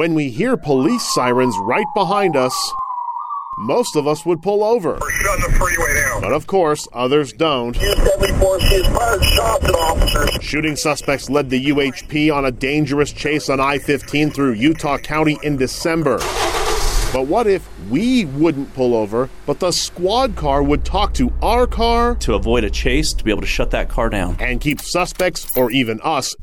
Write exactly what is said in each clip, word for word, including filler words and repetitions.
When we hear police sirens right behind us, most of us would pull over. We're shutting the freeway down. But of course, others don't. U seventy-four is fired shots at officers. Shooting suspects led the U H P on a dangerous chase on I fifteen through Utah County in December. But what if we wouldn't pull over, but the squad car would talk to our car? To avoid a chase, to be able to shut that car down. And keep suspects, or even us,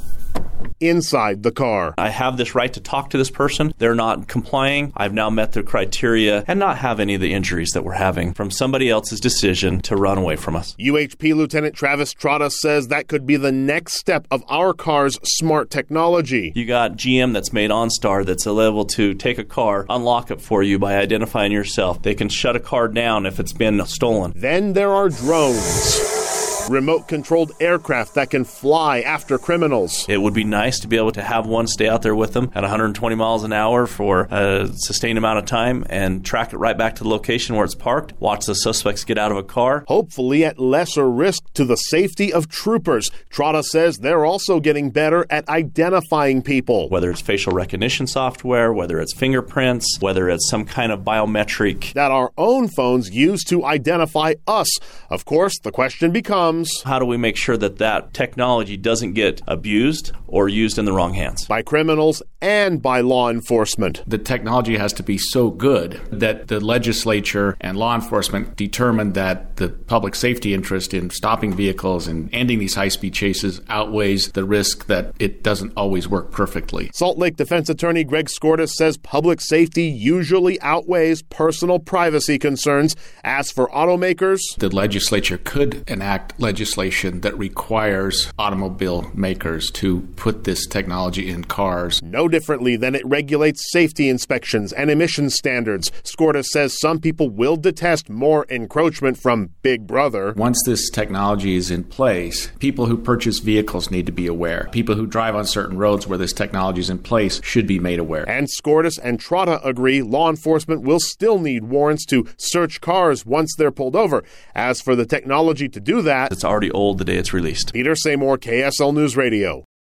inside the car. I have this right to talk to this person. They're not complying. I've now met the criteria and not have any of the injuries that we're having from somebody else's decision to run away from us. U H P Lieutenant Travis Trotta says that could be the next step of our car's smart technology. You got G M that's made OnStar that's able to take a car, unlock it for you by identifying yourself. They can shut a car down if it's been stolen. Then there are drones. Remote-controlled aircraft that can fly after criminals. It would be nice to be able to have one stay out there with them at one hundred twenty miles an hour for a sustained amount of time and track it right back to the location where it's parked, watch the suspects get out of a car. Hopefully at lesser risk to the safety of troopers. Trotta says they're also getting better at identifying people. Whether it's facial recognition software, whether it's fingerprints, whether it's some kind of biometric. That our own phones use to identify us. Of course, the question becomes, how do we make sure that that technology doesn't get abused or used in the wrong hands? By criminals and by law enforcement. The technology has to be so good that the legislature and law enforcement determine that the public safety interest in stopping vehicles and ending these high-speed chases outweighs the risk that it doesn't always work perfectly. Salt Lake defense attorney Greg Skordas says public safety usually outweighs personal privacy concerns. As for automakers, the legislature could enact legislation that requires automobile makers to put this technology in cars. No differently than it regulates safety inspections and emission standards. Skordas says some people will detest more encroachment from Big Brother. Once this technology is in place, people who purchase vehicles need to be aware. People who drive on certain roads where this technology is in place should be made aware. And Skordas and Trotta agree law enforcement will still need warrants to search cars once they're pulled over. As for the technology to do that, it's already old the day it's released. Peter Seymour, K S L News Radio.